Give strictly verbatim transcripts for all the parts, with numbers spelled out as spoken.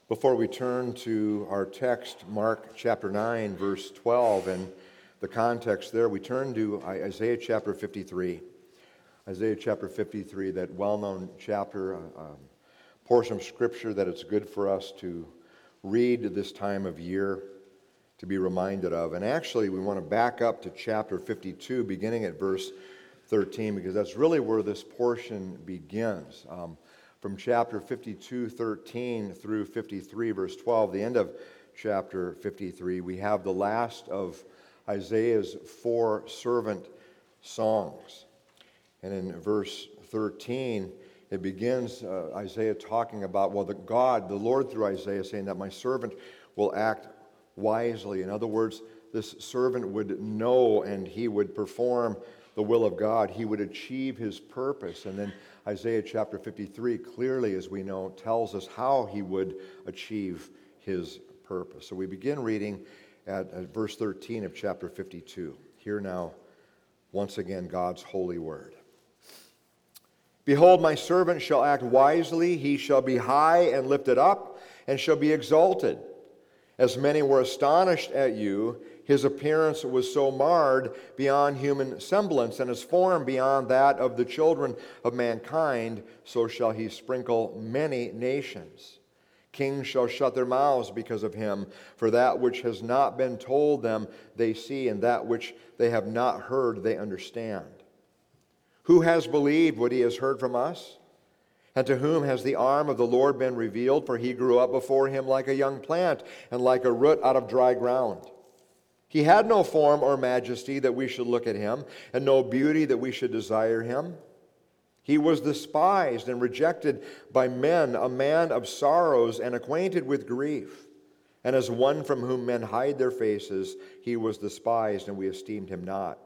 Before we turn to our text, Mark chapter nine, verse twelve, and the context there, we turn to Isaiah chapter fifty-three. Isaiah chapter fifty-three, that well-known chapter, a um, portion of Scripture that it's good for us to read this time of year, to be reminded of. And actually, we want to back up to chapter fifty-two, beginning at verse thirteen, because that's really where this portion begins. Um, From chapter fifty-two, thirteen through fifty-three, verse twelve, the end of chapter fifty-three, we have the last of Isaiah's four servant songs. And in verse thirteen, it begins uh, Isaiah talking about, well, the God, the Lord through Isaiah, saying that my servant will act wisely. In other words, this servant would know and he would perform the will of God. He would achieve his purpose. And then Isaiah chapter fifty-three clearly, as we know, tells us how he would achieve his purpose. So we begin reading at, at verse thirteen of chapter fifty-two. Hear now, once again, God's holy word. Behold, my servant shall act wisely. He shall be high and lifted up and shall be exalted. As many were astonished at you, his appearance was so marred beyond human semblance, and his form beyond that of the children of mankind, so shall he sprinkle many nations. Kings shall shut their mouths because of him, for that which has not been told them they see, and that which they have not heard they understand. Who has believed what he has heard from us? And to whom has the arm of the Lord been revealed? For he grew up before him like a young plant, and like a root out of dry ground. He had no form or majesty that we should look at him, and no beauty that we should desire him. He was despised and rejected by men, a man of sorrows and acquainted with grief. And as one from whom men hide their faces, he was despised, and we esteemed him not.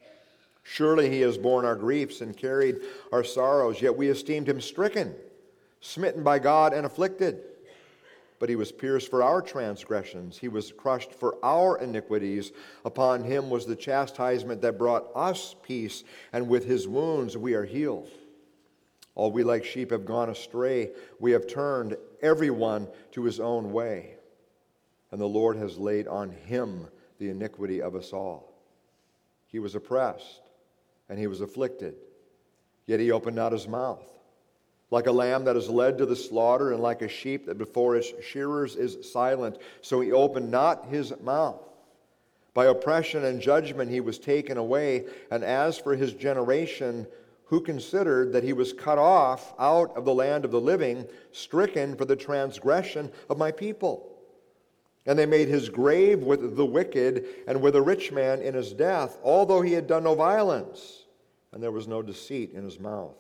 Surely he has borne our griefs and carried our sorrows, yet we esteemed him stricken, smitten by God, and afflicted. But he was pierced for our transgressions. He was crushed for our iniquities. Upon him was the chastisement that brought us peace, and with his wounds we are healed. All we like sheep have gone astray. We have turned everyone to his own way. And the Lord has laid on him the iniquity of us all. He was oppressed, and he was afflicted, yet he opened not his mouth. Like a lamb that is led to the slaughter, and like a sheep that before its shearers is silent, so he opened not his mouth. By oppression and judgment he was taken away, and as for his generation, who considered that he was cut off out of the land of the living, stricken for the transgression of my people? And they made his grave with the wicked and with a rich man in his death, although he had done no violence, and there was no deceit in his mouth.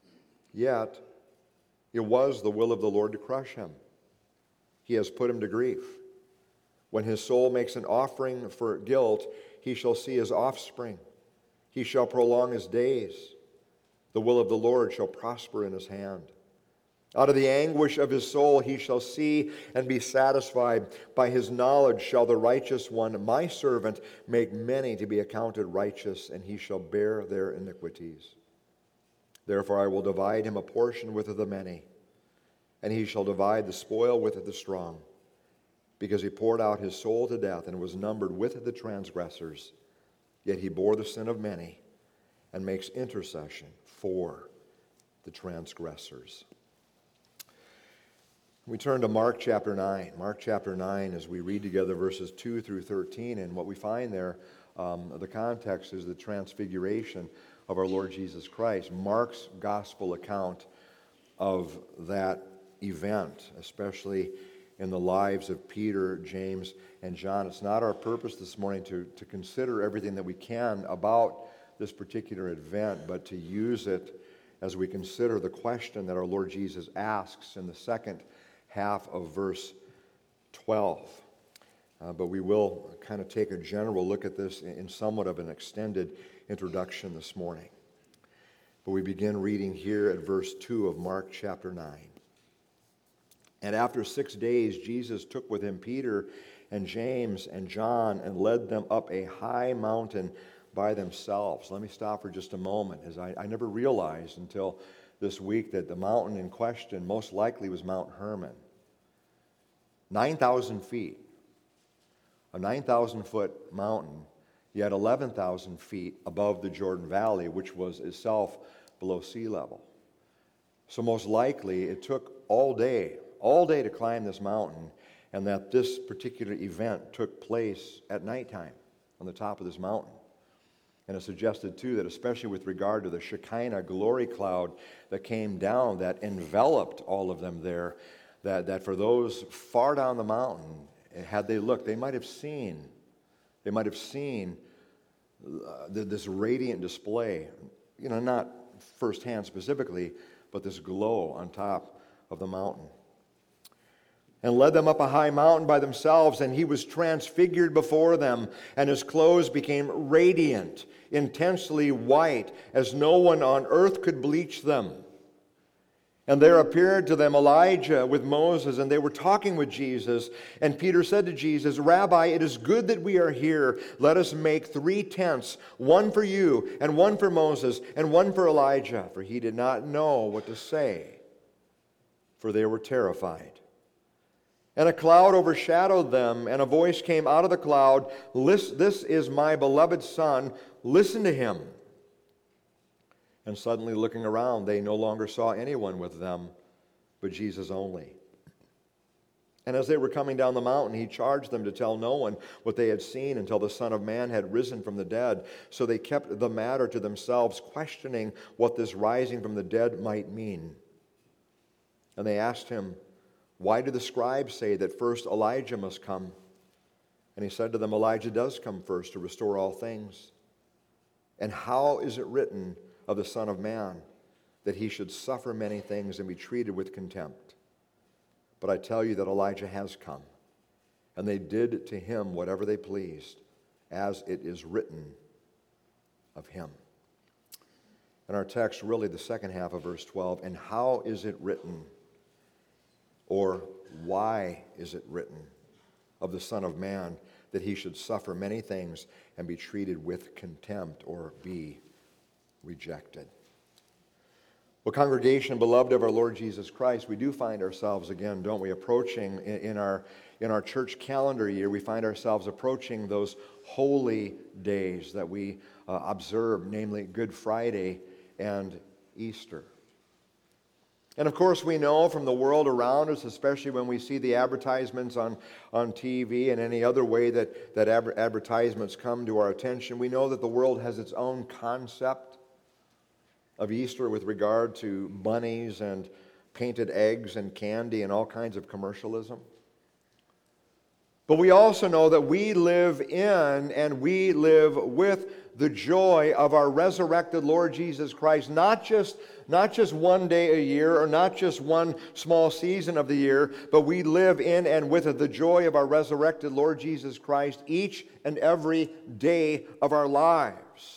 Yet it was the will of the Lord to crush him. He has put him to grief. When his soul makes an offering for guilt, he shall see his offspring. He shall prolong his days. The will of the Lord shall prosper in his hand. Out of the anguish of his soul he shall see and be satisfied. By his knowledge shall the righteous one, my servant, make many to be accounted righteous, and he shall bear their iniquities. Therefore I will divide him a portion with the many, and he shall divide the spoil with the strong, because he poured out his soul to death and was numbered with the transgressors. Yet he bore the sin of many and makes intercession for the transgressors. We turn to Mark chapter nine. Mark chapter nine, as we read together verses two through thirteen, and what we find there, um, the context is the transfiguration of our Lord Jesus Christ. Mark's gospel account of that event, especially in the lives of Peter, James, and John. It's not our purpose this morning to, to consider everything that we can about this particular event, but to use it as we consider the question that our Lord Jesus asks in the second half of verse twelve. Uh, but we will kind of take a general look at this in somewhat of an extended introduction this morning. But we begin reading here at verse two of Mark chapter nine. And after six days, Jesus took with him Peter and James and John and led them up a high mountain by themselves. Let me stop for just a moment, as I, I never realized until this week that the mountain in question most likely was Mount Hermon. nine thousand feet. A nine thousand foot mountain, yet eleven thousand feet above the Jordan Valley, which was itself below sea level. So most likely it took all day, all day to climb this mountain, and that this particular event took place at nighttime on the top of this mountain. And it suggested, too, that especially with regard to the Shekinah glory cloud that came down, that enveloped all of them there, that, that for those far down the mountain, had they looked, they might have seen, they might have seen uh, this radiant display, you know, not firsthand specifically, but this glow on top of the mountain. And led them up a high mountain by themselves, and he was transfigured before them, and his clothes became radiant, intensely white, as no one on earth could bleach them. And there appeared to them Elijah with Moses, and they were talking with Jesus. And Peter said to Jesus, "Rabbi, it is good that we are here. Let us make three tents, one for you, and one for Moses, and one for Elijah." For he did not know what to say, for they were terrified. And a cloud overshadowed them, and a voice came out of the cloud, "This is my beloved Son, listen to him." And suddenly looking around, they no longer saw anyone with them, but Jesus only. And as they were coming down the mountain, he charged them to tell no one what they had seen until the Son of Man had risen from the dead. So they kept the matter to themselves, questioning what this rising from the dead might mean. And they asked him, "Why do the scribes say that first Elijah must come?" And he said to them, "Elijah does come first to restore all things. And how is it written of the Son of Man, that he should suffer many things and be treated with contempt? But I tell you that Elijah has come, and they did to him whatever they pleased, as it is written of him." In our text, really the second half of verse twelve, and how is it written, or why is it written of the Son of Man, that he should suffer many things and be treated with contempt, or be rejected? Well, congregation, beloved of our Lord Jesus Christ, we do find ourselves again, don't we, approaching in, in our in our church calendar year, we find ourselves approaching those holy days that we uh, observe, namely Good Friday and Easter. And of course, we know from the world around us, especially when we see the advertisements on, on T V and any other way that, that adver- advertisements come to our attention, we know that the world has its own concept of Easter with regard to bunnies and painted eggs and candy and all kinds of commercialism. But we also know that we live in and we live with the joy of our resurrected Lord Jesus Christ, not just, not just one day a year or not just one small season of the year, but we live in and with the joy of our resurrected Lord Jesus Christ each and every day of our lives.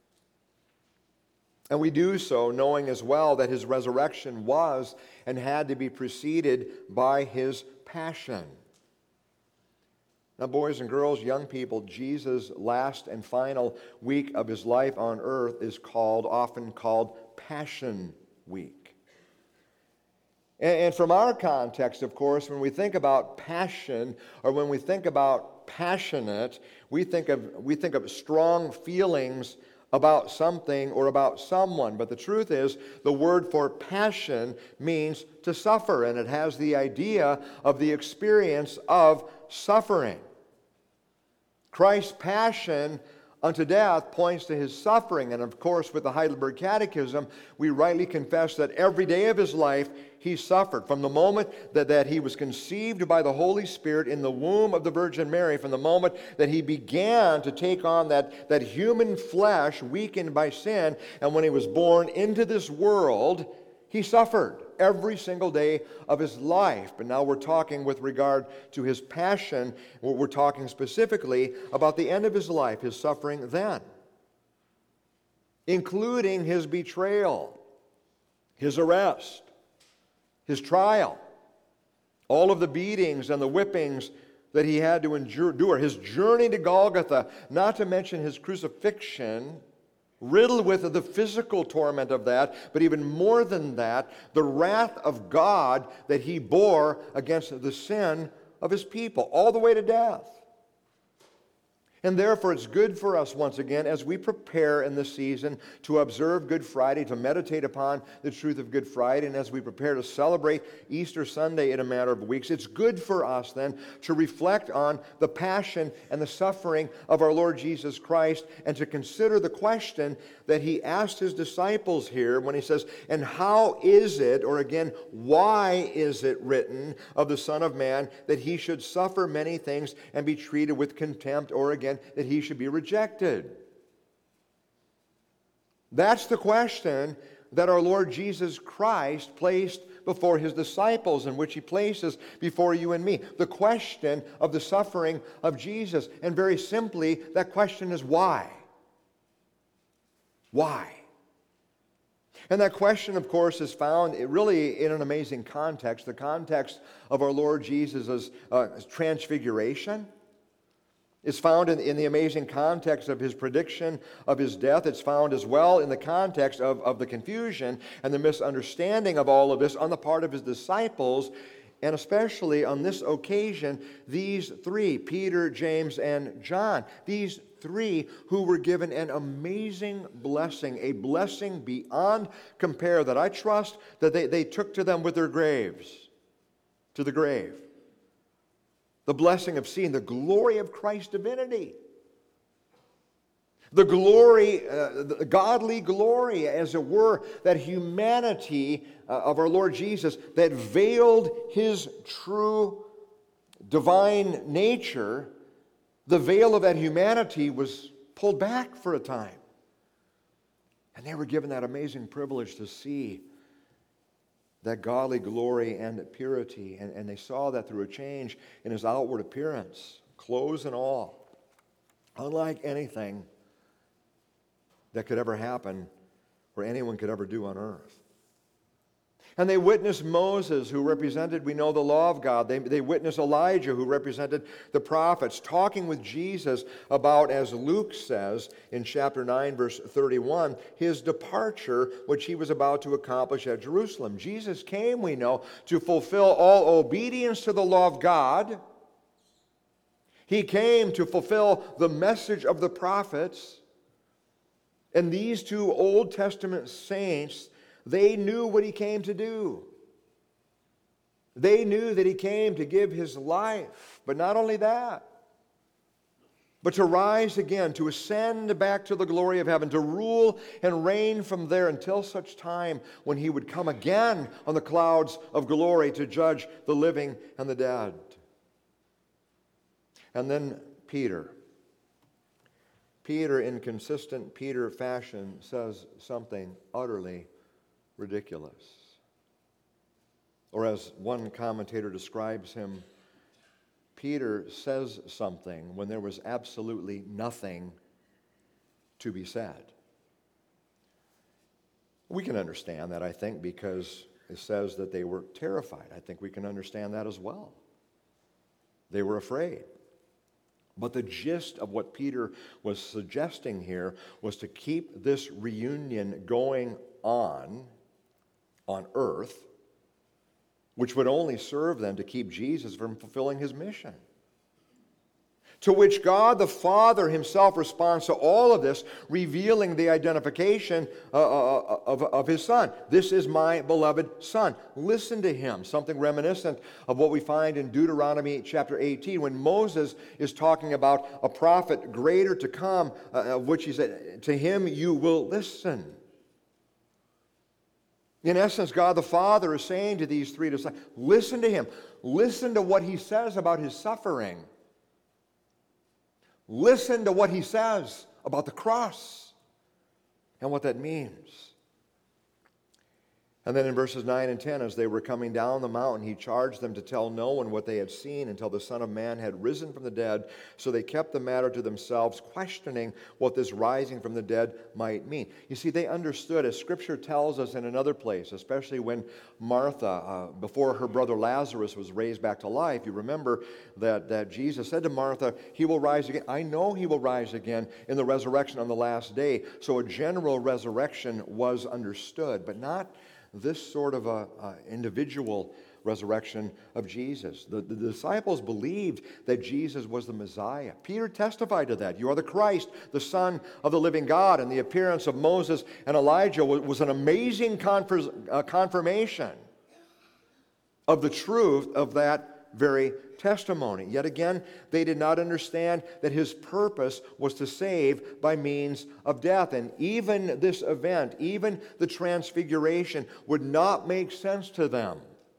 And we do so knowing as well that his resurrection was and had to be preceded by his passion. Now, boys and girls, young people, Jesus' last and final week of his life on earth is called, often called Passion Week. And, and from our context, of course, when we think about passion or when we think about passionate, we think of, we think of strong feelings about something or about someone. But the truth is, the word for passion means to suffer, and it has the idea of the experience of suffering. Christ's passion unto death points to his suffering, and of course with the Heidelberg Catechism, we rightly confess that every day of his life he suffered. From the moment that, that he was conceived by the Holy Spirit in the womb of the Virgin Mary, from the moment that he began to take on that, that human flesh weakened by sin, and when he was born into this world, he suffered every single day of his life. But now we're talking with regard to his passion. We're talking specifically about the end of his life, his suffering then, including his betrayal, his arrest, his trial, all of the beatings and the whippings that he had to endure, his journey to Golgotha, not to mention his crucifixion, riddled with the physical torment of that, but even more than that, the wrath of God that he bore against the sin of his people, all the way to death. And therefore, it's good for us, once again, as we prepare in this season to observe Good Friday, to meditate upon the truth of Good Friday, and as we prepare to celebrate Easter Sunday in a matter of weeks, it's good for us then to reflect on the passion and the suffering of our Lord Jesus Christ and to consider the question that he asked his disciples here when he says, and how is it, or again, why is it written of the Son of Man that he should suffer many things and be treated with contempt, or again, that he should be rejected? That's the question that our Lord Jesus Christ placed before his disciples, and which he places before you and me. The question of the suffering of Jesus. And very simply, that question is why? Why? And that question, of course, is found really in an amazing context. The context of our Lord Jesus' uh, transfiguration. It's found in, in the amazing context of his prediction of his death. It's found as well in the context of, of the confusion and the misunderstanding of all of this on the part of his disciples, and especially on this occasion, these three, Peter, James, and John, these three who were given an amazing blessing, a blessing beyond compare that I trust that they, they took to them with their graves, to the grave. The blessing of seeing the glory of Christ's divinity. The glory, uh, the godly glory, as it were, that humanity uh, of our Lord Jesus that veiled his true divine nature, the veil of that humanity was pulled back for a time. And they were given that amazing privilege to see that godly glory and purity. And, and they saw that through a change in his outward appearance, clothes and all. Unlike anything that could ever happen or anyone could ever do on earth. And they witnessed Moses, who represented, we know, the law of God. They, they witnessed Elijah, who represented the prophets, talking with Jesus about, as Luke says in chapter nine, verse thirty-one, his departure, which he was about to accomplish at Jerusalem. Jesus came, we know, to fulfill all obedience to the law of God. He came to fulfill the message of the prophets. And these two Old Testament saints, they knew what he came to do. They knew that he came to give his life. But not only that, but to rise again, to ascend back to the glory of heaven, to rule and reign from there until such time when he would come again on the clouds of glory to judge the living and the dead. And then Peter. Peter, in consistent Peter fashion, says something utterly ridiculous. Or as one commentator describes him, Peter says something when there was absolutely nothing to be said. We can understand that, I think, because it says that they were terrified. I think we can understand that as well. They were afraid. But the gist of what Peter was suggesting here was to keep this reunion going on, on earth, which would only serve them to keep Jesus from fulfilling his mission. To which God the Father himself responds to all of this, revealing the identification uh, of, of his Son. This is my beloved Son. Listen to him. Something reminiscent of what we find in Deuteronomy chapter eighteen, when Moses is talking about a prophet greater to come, uh, of which he said, to him you will listen. In essence, God the Father is saying to these three disciples, listen to him. Listen to what he says about his suffering. Listen to what he says about the cross and what that means. And then in verses nine and ten, as they were coming down the mountain, he charged them to tell no one what they had seen until the Son of Man had risen from the dead. So they kept the matter to themselves, questioning what this rising from the dead might mean. You see, they understood, as Scripture tells us in another place, especially when Martha, uh, before her brother Lazarus was raised back to life, you remember that, that Jesus said to Martha, he will rise again. I know he will rise again in the resurrection on the last day. So a general resurrection was understood, but not this sort of a, a individual resurrection of Jesus. The, the disciples believed that Jesus was the Messiah. Peter testified to that. You are the Christ, the Son of the living God. And the appearance of Moses and Elijah was, was an amazing confer, uh, confirmation of the truth of that very testimony. Yet again, they did not understand that his purpose was to save by means of death. And even this event, even the transfiguration, would not make sense to them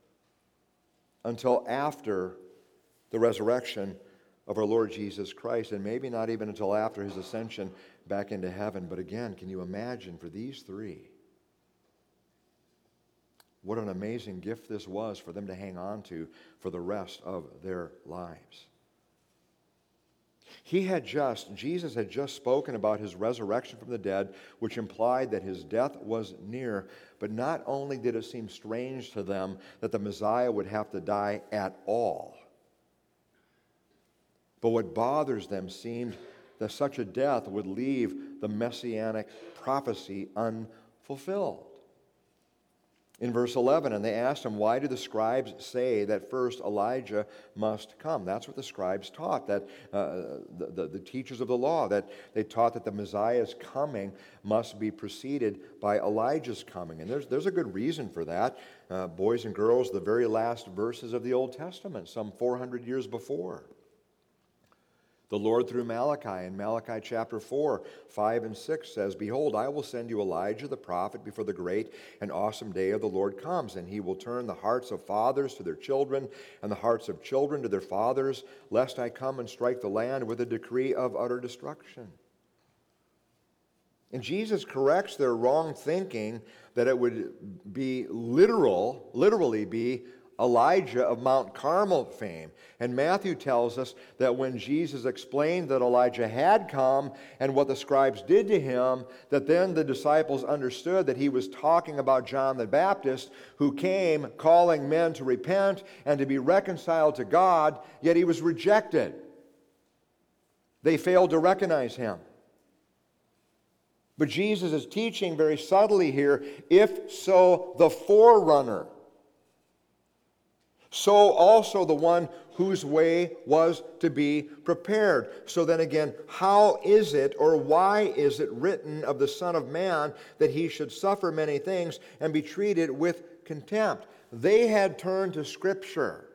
until after the resurrection of our Lord Jesus Christ, and maybe not even until after his ascension back into heaven. But again, can you imagine for these three, what an amazing gift this was for them to hang on to for the rest of their lives. He had just, Jesus had just spoken about his resurrection from the dead, which implied that his death was near. But not only did it seem strange to them that the Messiah would have to die at all, but what bothers them seemed that such a death would leave the messianic prophecy unfulfilled. In verse eleven, and they asked him, why do the scribes say that first Elijah must come? That's what the scribes taught, that uh, the, the, the teachers of the law, that they taught that the Messiah's coming must be preceded by Elijah's coming. And there's, there's a good reason for that. Uh, boys and girls, the very last verses of the Old Testament, some four hundred years before. The Lord through Malachi, in Malachi chapter four, five and six says, behold, I will send you Elijah the prophet before the great and awesome day of the Lord comes, and he will turn the hearts of fathers to their children and the hearts of children to their fathers, lest I come and strike the land with a decree of utter destruction. And Jesus corrects their wrong thinking that it would be literal, literally be Elijah of Mount Carmel fame. And Matthew tells us that when Jesus explained that Elijah had come and what the scribes did to him, that then the disciples understood that he was talking about John the Baptist, who came calling men to repent and to be reconciled to God, yet he was rejected. They failed to recognize him. But Jesus is teaching very subtly here, if so, the forerunner, so also the one whose way was to be prepared. So then again, how is it or why is it written of the Son of Man that he should suffer many things and be treated with contempt? They had turned to Scripture.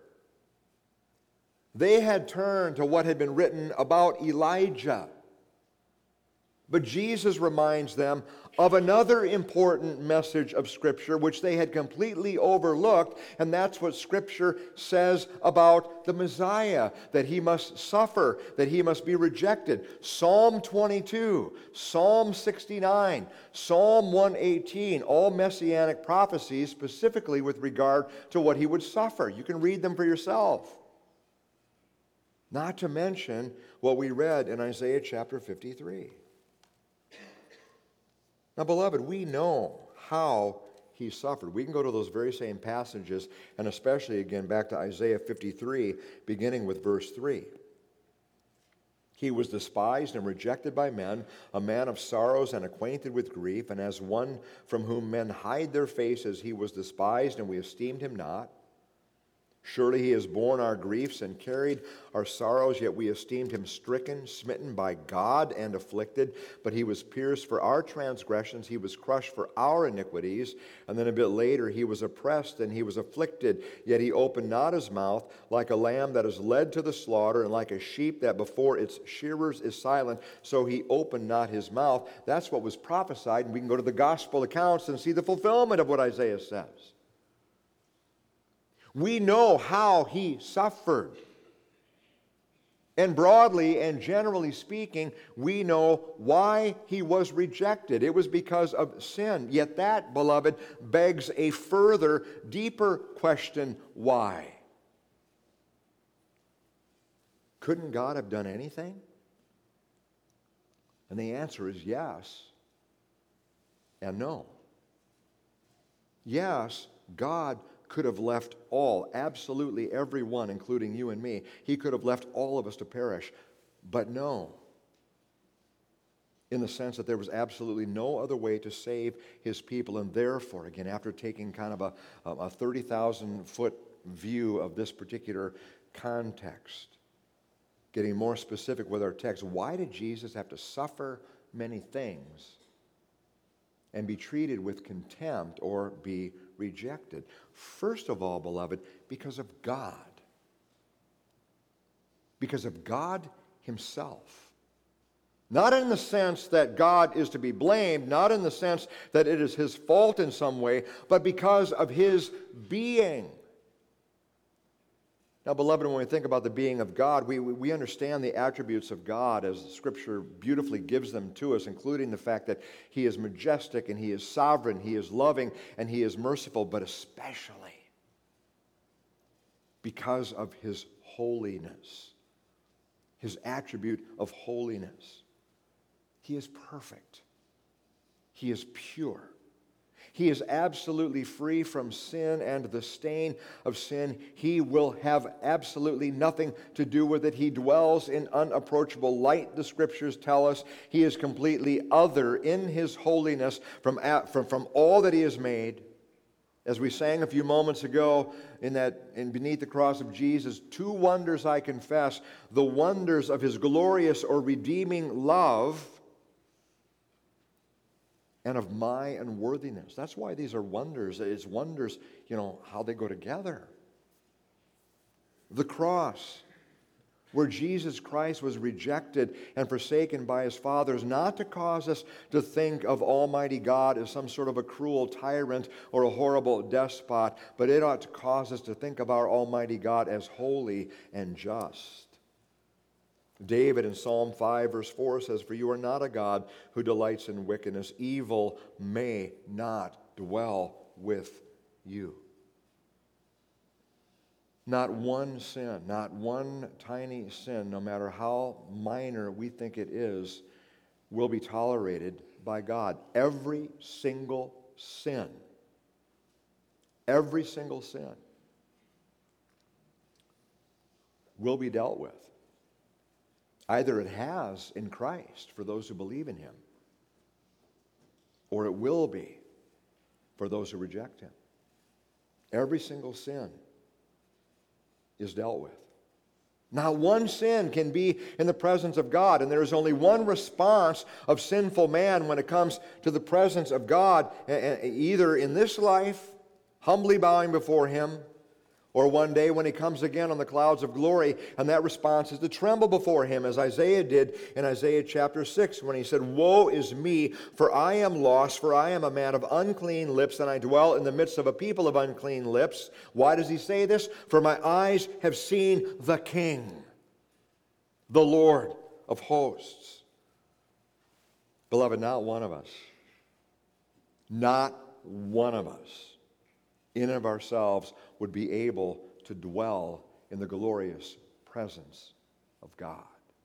They had turned to what had been written about Elijah. But Jesus reminds them of another important message of Scripture which they had completely overlooked, and that's what Scripture says about the Messiah, that he must suffer, that he must be rejected. Psalm twenty-two, Psalm sixty-nine, Psalm one eighteen, all messianic prophecies specifically with regard to what he would suffer. You can read them for yourself. Not to mention what we read in Isaiah chapter fifty-three. Now, beloved, we know how he suffered. We can go to those very same passages, and especially again back to Isaiah fifty-three, beginning with verse three. He was despised and rejected by men, a man of sorrows and acquainted with grief, and as one from whom men hide their faces, he was despised, and we esteemed him not. Surely he has borne our griefs and carried our sorrows, yet we esteemed him stricken, smitten by God, and afflicted. But he was pierced for our transgressions, he was crushed for our iniquities. And then a bit later, he was oppressed and he was afflicted, yet he opened not his mouth. Like a lamb that is led to the slaughter, and like a sheep that before its shearers is silent, so he opened not his mouth. That's what was prophesied, and we can go to the gospel accounts and see the fulfillment of what Isaiah says. We know how he suffered. And broadly and generally speaking, we know why he was rejected. It was because of sin. Yet that, beloved, begs a further, deeper question: why? Couldn't God have done anything? And the answer is yes and no. Yes, God could have left all, absolutely everyone, including you and me. He could have left all of us to perish. But no, in the sense that there was absolutely no other way to save his people. And therefore, again, after taking kind of a, a thirty thousand foot view of this particular context. Getting more specific with our text, why did Jesus have to suffer many things and be treated with contempt or be rejected? First of all, beloved, because of God. Because of God himself. Not in the sense that God is to be blamed, not in the sense that it is his fault in some way, but because of his being. Now, beloved, when we think about the being of God, we, we understand the attributes of God as the Scripture beautifully gives them to us, including the fact that he is majestic and he is sovereign, he is loving and he is merciful, but especially because of his holiness, his attribute of holiness. He is perfect. He is pure. He is absolutely free from sin and the stain of sin. He will have absolutely nothing to do with it. He dwells in unapproachable light, the Scriptures tell us. He is completely other in his holiness from, from, from all that he has made. As we sang a few moments ago in that in Beneath the Cross of Jesus, two wonders I confess, the wonders of his glorious or redeeming love and of my unworthiness. That's why these are wonders. It's wonders, you know, how they go together. The cross, where Jesus Christ was rejected and forsaken by his Father, is not to cause us to think of Almighty God as some sort of a cruel tyrant or a horrible despot, but it ought to cause us to think of our Almighty God as holy and just. David in Psalm five verse four says, "For you are not a God who delights in wickedness. Evil may not dwell with you." Not one sin, not one tiny sin, no matter how minor we think it is, will be tolerated by God. Every single sin, every single sin will be dealt with. Either it has in Christ for those who believe in him, or it will be for those who reject him. Every single sin is dealt with. Not one sin can be in the presence of God, and there is only one response of sinful man when it comes to the presence of God, either in this life, humbly bowing before him, or one day when he comes again on the clouds of glory, and that response is to tremble before him, as Isaiah did in Isaiah chapter six, when he said, "Woe is me, for I am lost, for I am a man of unclean lips, and I dwell in the midst of a people of unclean lips." Why does he say this? "For my eyes have seen the King, the Lord of hosts." Beloved, not one of us, not one of us, in and of ourselves, would be able to dwell in the glorious presence of God.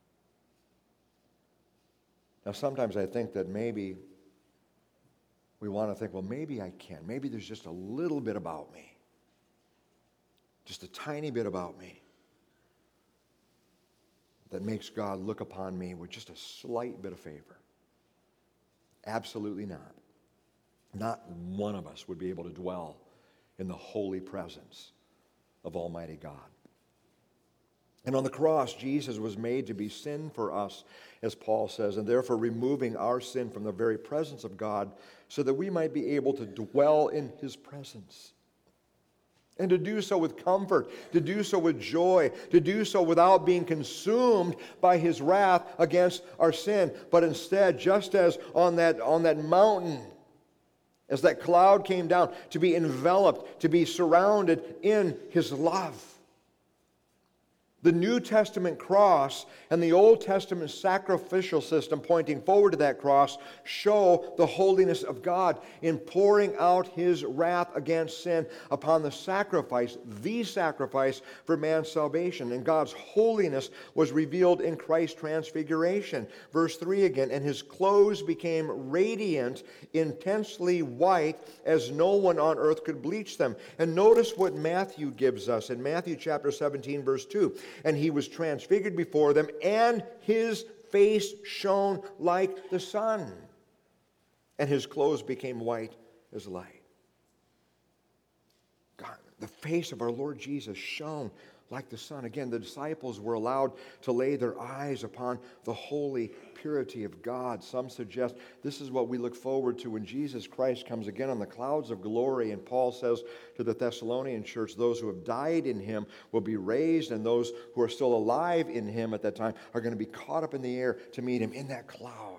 Now, sometimes I think that maybe we want to think, well, maybe I can. Maybe there's just a little bit about me, just a tiny bit about me, that makes God look upon me with just a slight bit of favor. Absolutely not. Not one of us would be able to dwell in the holy presence of Almighty God. And on the cross, Jesus was made to be sin for us, as Paul says, and therefore removing our sin from the very presence of God so that we might be able to dwell in his presence. And to do so with comfort, to do so with joy, to do so without being consumed by his wrath against our sin, but instead, just as on that, on that mountain, as that cloud came down, to be enveloped, to be surrounded in his love. The New Testament cross and the Old Testament sacrificial system pointing forward to that cross show the holiness of God in pouring out his wrath against sin upon the sacrifice, the sacrifice for man's salvation. And God's holiness was revealed in Christ's transfiguration. Verse three again, "And his clothes became radiant, intensely white, as no one on earth could bleach them." And notice what Matthew gives us in Matthew chapter seventeen, verse two. "And he was transfigured before them, and his face shone like the sun, and his clothes became white as light." God, The face of our Lord Jesus shone like the sun. Again, the disciples were allowed to lay their eyes upon the holy purity of God. Some suggest this is what we look forward to when Jesus Christ comes again on the clouds of glory. And Paul says to the Thessalonian church, those who have died in him will be raised, and those who are still alive in him at that time are going to be caught up in the air to meet him in that cloud.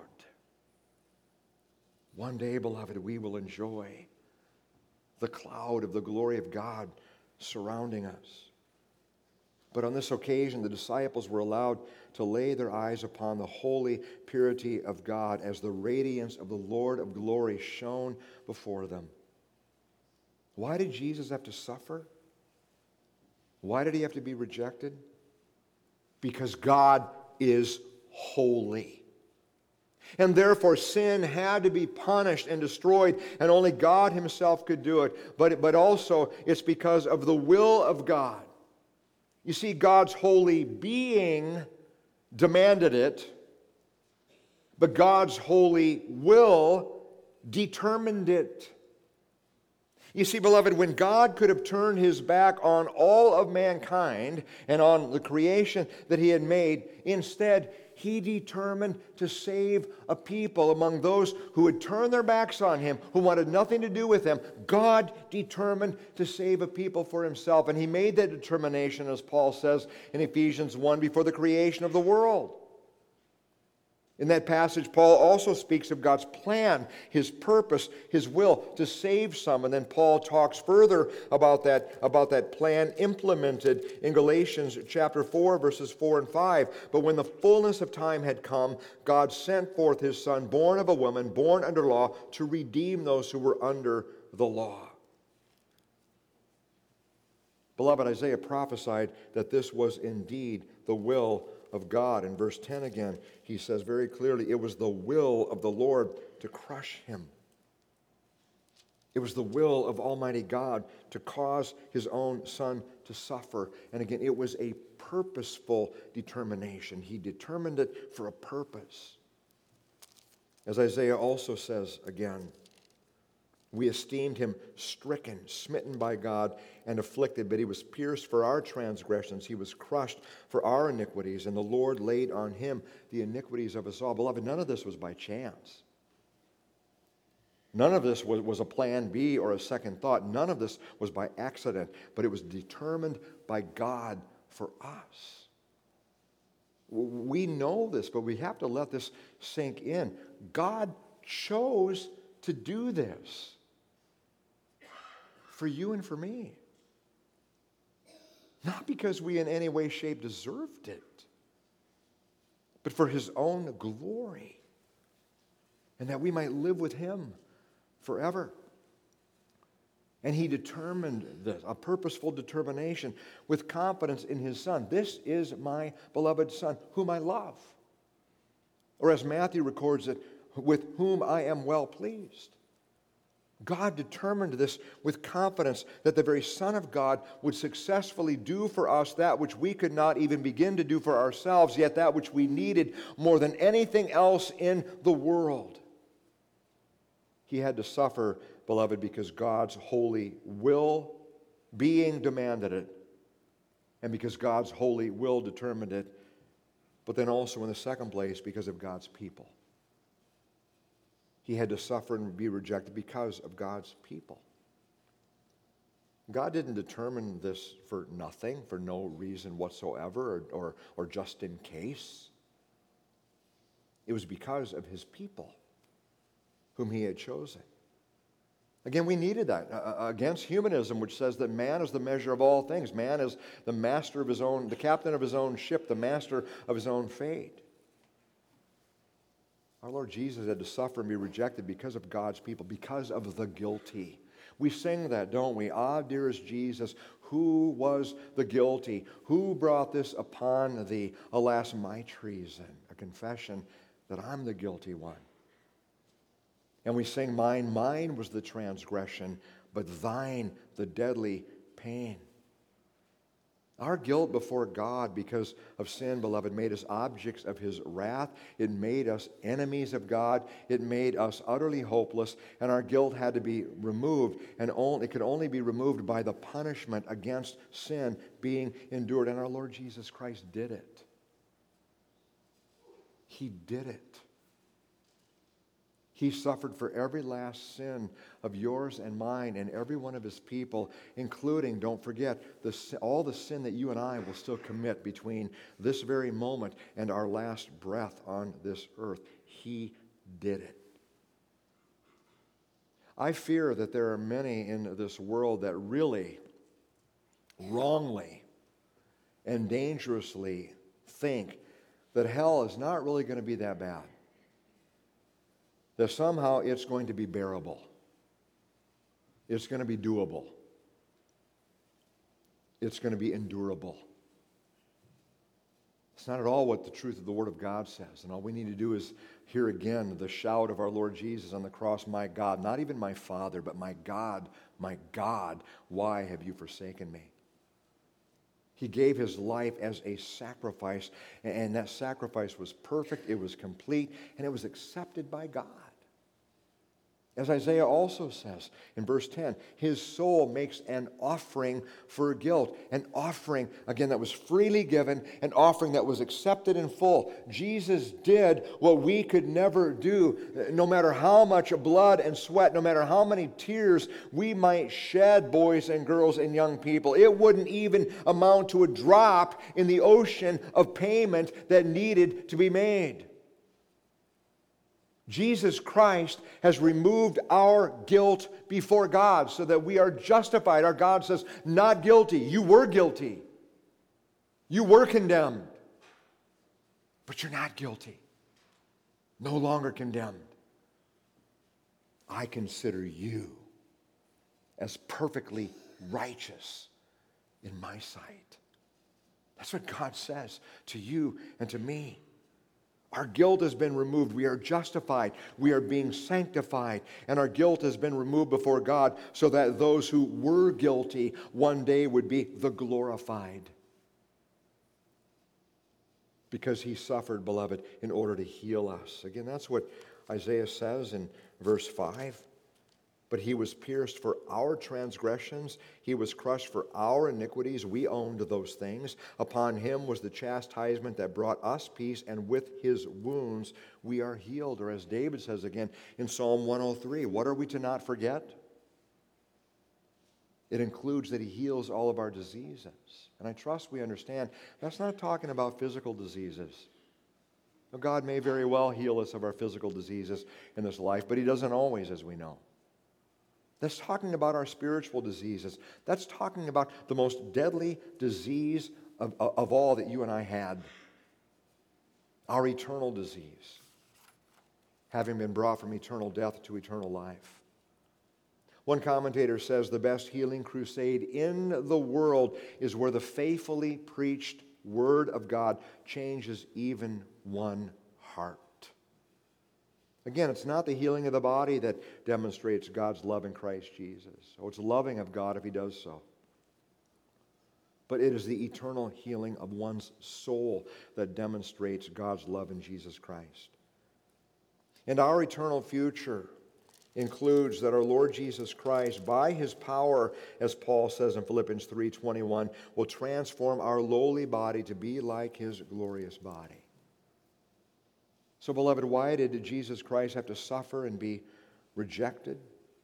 One day, beloved, we will enjoy the cloud of the glory of God surrounding us. But on this occasion, the disciples were allowed to lay their eyes upon the holy purity of God as the radiance of the Lord of glory shone before them. Why did Jesus have to suffer? Why did he have to be rejected? Because God is holy. And therefore, sin had to be punished and destroyed, and only God himself could do it. But, but also, it's because of the will of God. You see, God's holy being demanded it, but God's holy will determined it. You see, beloved, when God could have turned his back on all of mankind and on the creation that he had made, instead, he determined to save a people among those who had turned their backs on him, who wanted nothing to do with him. God determined to save a people for himself. And he made that determination, as Paul says in Ephesians one, before the creation of the world. In that passage, Paul also speaks of God's plan, his purpose, his will to save some. And then Paul talks further about that, about that plan implemented in Galatians chapter four, verses four and five. But when the fullness of time had come, God sent forth his Son, born of a woman, born under law, to redeem those who were under the law. Beloved, Isaiah prophesied that this was indeed the will of God. In verse ten again, he says very clearly, it was the will of the Lord to crush him. It was the will of Almighty God to cause his own Son to suffer. And again, it was a purposeful determination. He determined it for a purpose. As Isaiah also says again, we esteemed him stricken, smitten by God, and afflicted, but he was pierced for our transgressions. He was crushed for our iniquities, and the Lord laid on him the iniquities of us all. Beloved, none of this was by chance. None of this was, was a plan B or a second thought. None of this was by accident, but it was determined by God for us. We know this, but we have to let this sink in. God chose to do this for you and for me. Not because we in any way, shape deserved it, but for his own glory, and that we might live with him forever. And he determined this, a purposeful determination with confidence in his Son. This is my beloved Son, whom I love. Or as Matthew records it, with whom I am well pleased. God determined this with confidence that the very Son of God would successfully do for us that which we could not even begin to do for ourselves, yet that which we needed more than anything else in the world. He had to suffer, beloved, because God's holy will being demanded it, and because God's holy will determined it, but then also in the second place because of God's people. He had to suffer and be rejected because of God's people. God didn't determine this for nothing, for no reason whatsoever, or, or, or just in case. It was because of his people whom he had chosen. Again, we needed that uh, against humanism, which says that man is the measure of all things. Man is the master of his own, the captain of his own ship, the master of his own fate. Our Lord Jesus had to suffer and be rejected because of God's people, because of the guilty. We sing that, don't we? Ah, dearest Jesus, who was the guilty? Who brought this upon thee? Alas, my treason, a confession that I'm the guilty one. And we sing, mine, mine was the transgression, but thine the deadly pain. Our guilt before God because of sin, beloved, made us objects of His wrath. It made us enemies of God. It made us utterly hopeless, and our guilt had to be removed, and only, it could only be removed by the punishment against sin being endured, and our Lord Jesus Christ did it. He did it. He suffered for every last sin of yours and mine and every one of His people, including, don't forget, the, all the sin that you and I will still commit between this very moment and our last breath on this earth. He did it. I fear that there are many in this world that really, wrongly, and dangerously think that hell is not really going to be that bad. That somehow it's going to be bearable. It's going to be doable. It's going to be endurable. It's not at all what the truth of the Word of God says. And all we need to do is hear again the shout of our Lord Jesus on the cross, "My God, not even my Father, but my God, my God, why have you forsaken me?" He gave His life as a sacrifice, and that sacrifice was perfect, it was complete, and it was accepted by God. As Isaiah also says in verse ten, His soul makes an offering for guilt, an offering, again, that was freely given, an offering that was accepted in full. Jesus did what we could never do, no matter how much blood and sweat, no matter how many tears we might shed, boys and girls and young people. It wouldn't even amount to a drop in the ocean of payment that needed to be made. Jesus Christ has removed our guilt before God so that we are justified. Our God says, not guilty. You were guilty. You were condemned. But you're not guilty. No longer condemned. I consider you as perfectly righteous in my sight. That's what God says to you and to me. Our guilt has been removed. We are justified. We are being sanctified. And our guilt has been removed before God so that those who were guilty one day would be the glorified. Because He suffered, beloved, in order to heal us. Again, that's what Isaiah says in verse five. But He was pierced for our transgressions. He was crushed for our iniquities. We owned those things. Upon Him was the chastisement that brought us peace, and with His wounds we are healed. Or as David says again in Psalm one oh three, what are we to not forget? It includes that He heals all of our diseases. And I trust we understand that's not talking about physical diseases. Now, God may very well heal us of our physical diseases in this life, but He doesn't always, as we know. That's talking about our spiritual diseases. That's talking about the most deadly disease of, of all that you and I had. Our eternal disease, having been brought from eternal death to eternal life. One commentator says the best healing crusade in the world is where the faithfully preached Word of God changes even one heart. Again, it's not the healing of the body that demonstrates God's love in Christ Jesus. Oh, it's loving of God if He does so. But it is the eternal healing of one's soul that demonstrates God's love in Jesus Christ. And our eternal future includes that our Lord Jesus Christ, by His power, as Paul says in Philippians three twenty-one, will transform our lowly body to be like His glorious body. So, beloved, why did Jesus Christ have to suffer and be rejected?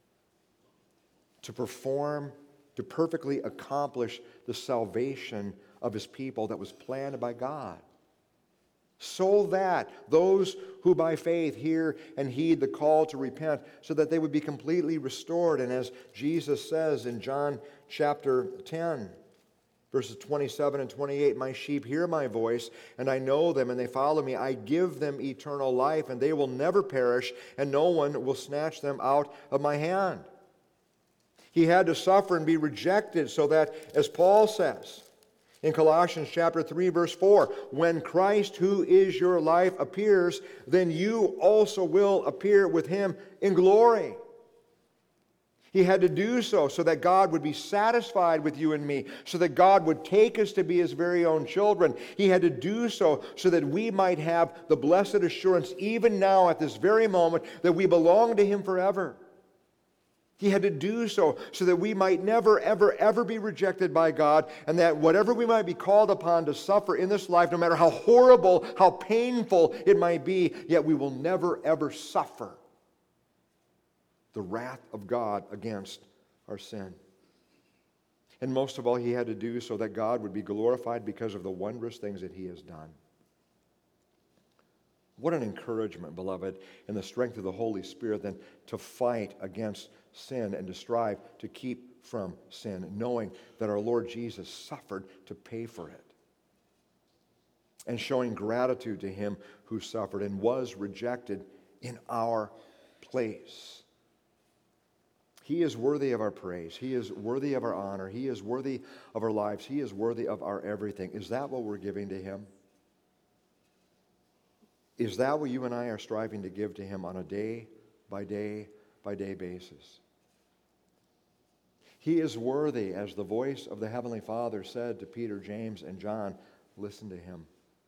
To perform, to perfectly accomplish the salvation of His people that was planned by God. So that those who by faith hear and heed the call to repent, so that they would be completely restored. And as Jesus says in John chapter ten, verses twenty-seven and twenty-eight, my sheep hear my voice, and I know them, and they follow me. I give them eternal life, and they will never perish, and no one will snatch them out of my hand. He had to suffer and be rejected so that, as Paul says in Colossians chapter three, verse four, when Christ, who is your life, appears, then you also will appear with Him in glory. He had to do so so that God would be satisfied with you and me, so that God would take us to be His very own children. He had to do so so that we might have the blessed assurance, even now at this very moment, that we belong to Him forever. He had to do so so that we might never, ever, ever be rejected by God, and that whatever we might be called upon to suffer in this life, no matter how horrible, how painful it might be, yet we will never, ever suffer the wrath of God against our sin. And most of all, He had to do so that God would be glorified because of the wondrous things that He has done. What an encouragement, beloved, in the strength of the Holy Spirit then to fight against sin and to strive to keep from sin, knowing that our Lord Jesus suffered to pay for it. And showing gratitude to Him who suffered and was rejected in our place. He is worthy of our praise. He is worthy of our honor. He is worthy of our lives. He is worthy of our everything. Is that what we're giving to Him? Is that what you and I are striving to give to Him on a day by day by day basis? He is worthy, as the voice of the Heavenly Father said to Peter, James, and John. Listen to Him.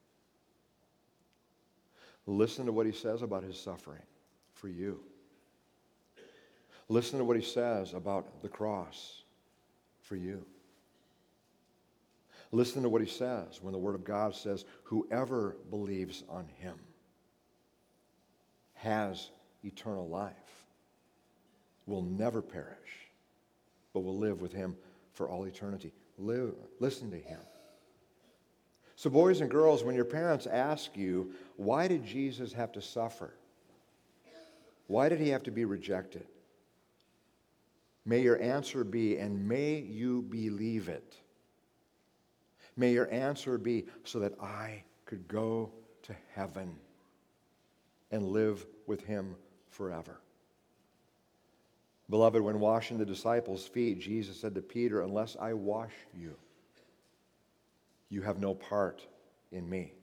Listen to what He says about His suffering for you. Listen to what He says about the cross for you. Listen to what He says when the Word of God says, whoever believes on Him has eternal life, will never perish, but will live with Him for all eternity. Live, listen to Him. So boys and girls, when your parents ask you, why did Jesus have to suffer? Why did He have to be rejected? May your answer be, and may you believe it. May your answer be, so that I could go to heaven and live with Him forever. Beloved, when washing the disciples' feet, Jesus said to Peter, unless I wash you, you have no part in me.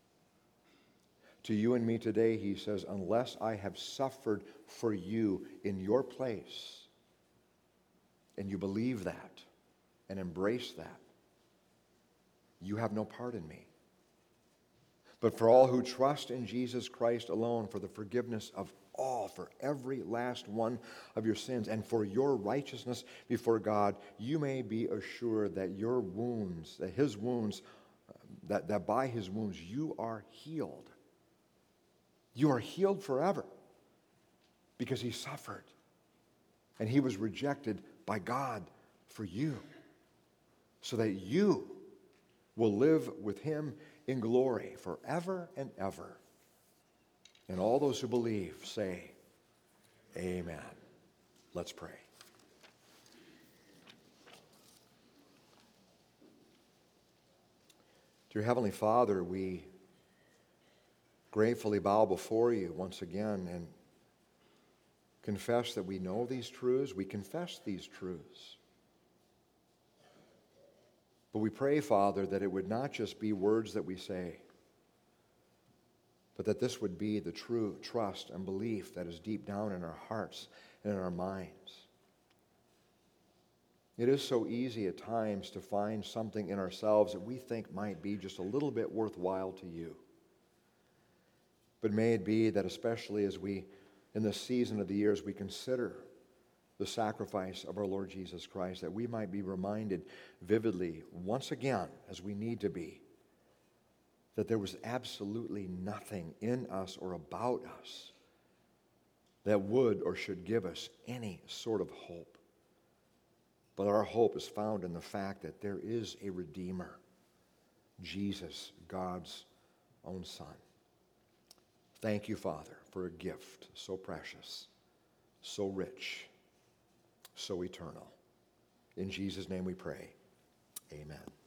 To you and me today, He says, unless I have suffered for you in your place, and you believe that and embrace that, you have no part in me. But for all who trust in Jesus Christ alone for the forgiveness of all, for every last one of your sins, and for your righteousness before God, you may be assured that your wounds, that His wounds, that, that by His wounds you are healed. You are healed forever because He suffered and He was rejected by God for you, so that you will live with Him in glory forever and ever. And all those who believe say, amen. Let's pray. Dear Heavenly Father, we gratefully bow before You once again and confess that we know these truths. We confess these truths. But we pray, Father, that it would not just be words that we say, but that this would be the true trust and belief that is deep down in our hearts and in our minds. It is so easy at times to find something in ourselves that we think might be just a little bit worthwhile to You. But may it be that especially as we, in this season of the year, as we consider the sacrifice of our Lord Jesus Christ, that we might be reminded vividly, once again, as we need to be, that there was absolutely nothing in us or about us that would or should give us any sort of hope. But our hope is found in the fact that there is a Redeemer, Jesus, God's own Son. Thank You, Father, for a gift so precious, so rich, so eternal. In Jesus' name we pray. Amen.